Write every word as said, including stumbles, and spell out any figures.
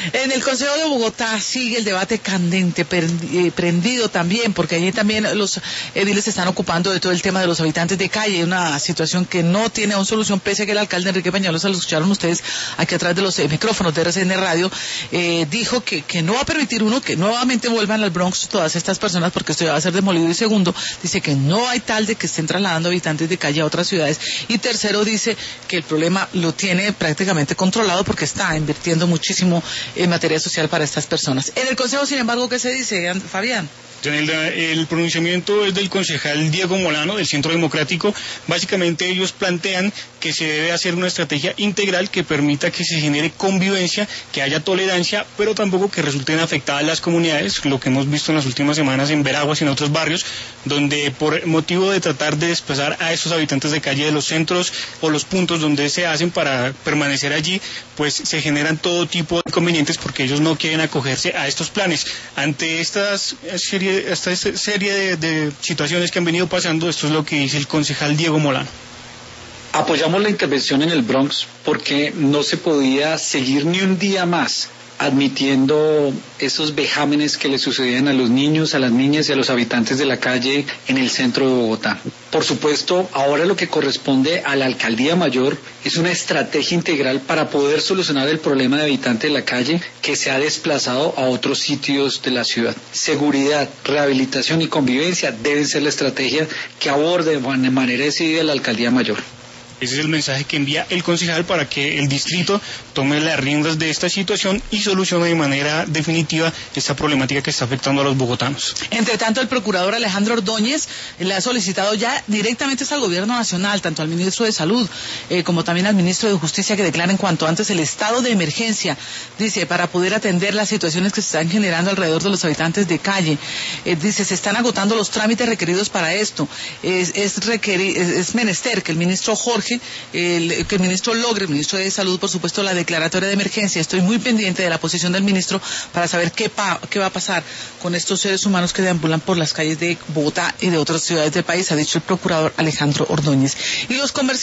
En el Consejo de Bogotá sigue el debate candente, prendido también, porque allí también los ediles se están ocupando de todo el tema de los habitantes de calle, una situación que no tiene aún solución, pese a que el alcalde Enrique Peñalosa, lo escucharon ustedes aquí atrás de los eh, micrófonos de R C N Radio, eh, dijo que, que no va a permitir, uno, que nuevamente vuelvan al Bronx todas estas personas, porque esto ya va a ser demolido, y segundo, dice que no hay tal de que estén trasladando habitantes de calle a otras ciudades, y tercero, dice que el problema lo tiene prácticamente controlado porque está invirtiendo muchísimo en materia social para estas personas. En el Consejo, sin embargo, ¿qué se dice, Fabián? El, el pronunciamiento es del concejal Diego Molano, del Centro Democrático. Básicamente ellos plantean que se debe hacer una estrategia integral que permita que se genere convivencia, que haya tolerancia, pero tampoco que resulten afectadas las comunidades, lo que hemos visto en las últimas semanas en Veraguas y en otros barrios, donde por motivo de tratar de desplazar a esos habitantes de calle de los centros o los puntos donde se hacen para permanecer allí, pues se generan todo tipo de inconvenientes porque ellos no quieren acogerse a estos planes. Ante estas serie esta serie de, de situaciones que han venido pasando, esto es lo que dice el concejal Diego Molano. Apoyamos la intervención en el Bronx porque no se podía seguir ni un día más admitiendo esos vejámenes que le sucedían a los niños, a las niñas y a los habitantes de la calle en el centro de Bogotá. Por supuesto, ahora lo que corresponde a la Alcaldía Mayor es una estrategia integral para poder solucionar el problema de habitantes de la calle que se ha desplazado a otros sitios de la ciudad. Seguridad, rehabilitación y convivencia deben ser la estrategia que aborde de manera decidida la Alcaldía Mayor. Ese es el mensaje que envía el concejal para que el distrito tome las riendas de esta situación y solucione de manera definitiva esta problemática que está afectando a los bogotanos. Entre tanto, el procurador Alejandro Ordóñez le ha solicitado ya directamente al gobierno nacional, tanto al ministro de Salud eh, como también al ministro de Justicia, que declaren cuanto antes el estado de emergencia, dice, para poder atender las situaciones que se están generando alrededor de los habitantes de calle. Eh, dice, se están agotando los trámites requeridos para esto. Es, es, requerir, es, es menester que el ministro Jorge El, que el ministro logre, el ministro de Salud, por supuesto, la declaratoria de emergencia. Estoy muy pendiente de la posición del ministro para saber qué, pa, qué va a pasar con estos seres humanos que deambulan por las calles de Bogotá y de otras ciudades del país, ha dicho el procurador Alejandro Ordóñez. Y los comerciantes